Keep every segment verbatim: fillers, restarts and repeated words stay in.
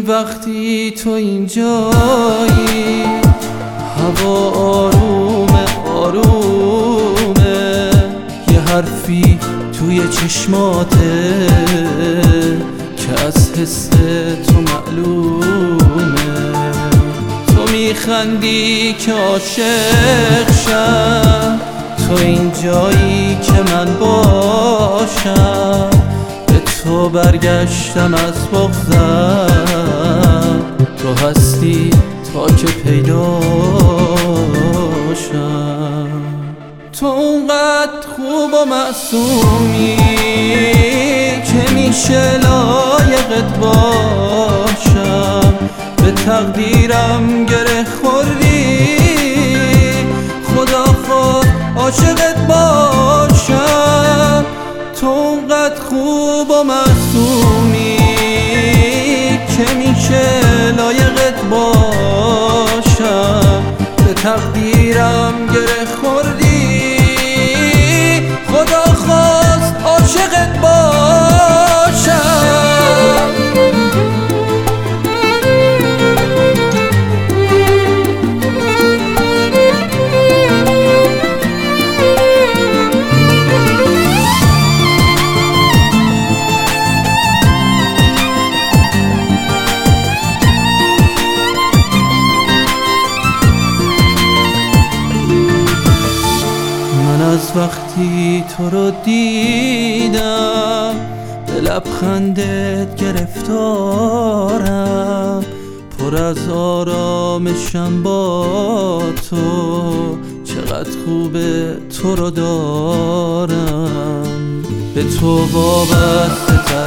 وقتی تو اینجایی هوا آرومه آرومه، یه حرفی توی چشماته که از حس تو معلومه. تو میخندی که عاشق شم، تو اینجایی که من باشم. به تو برگشتم از بغضم، تو هستی تا که پیداشم. تو اونقدر خوب و معصومی که میشه لایقت باشم. به تقدیرم گره خوردی، خدا خود عاشقت باشم. تو اونقدر خوب و معصومی که میشه لایقت باشم. به تقدیرم گره خوردی، خدا خواست عاشقت باشم. از وقتی تو رو دیدم به لبخندت گرفتارم. پر از آرامشم با تو، چقدر خوبه تو رو دارم. به تو وابسته تر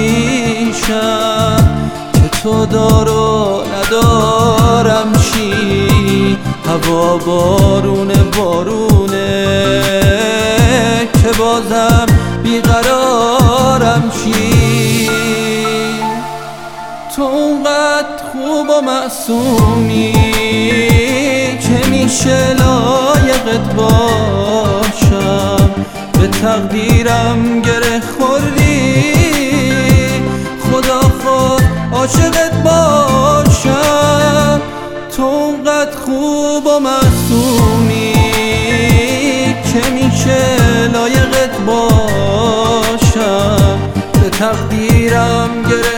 میشم که تو دار و ندارم چی. هوا بارونه بارونه که بازم بیقرارم چی. تو اونقدر خوب و معصومی که میشه لایقت باشم. به تقدیرم گره خوردی، خدا خود عاشقت باشم. تو اونقدر خوب و معصومی که میشه لایقت باشم. به تقدیرم گره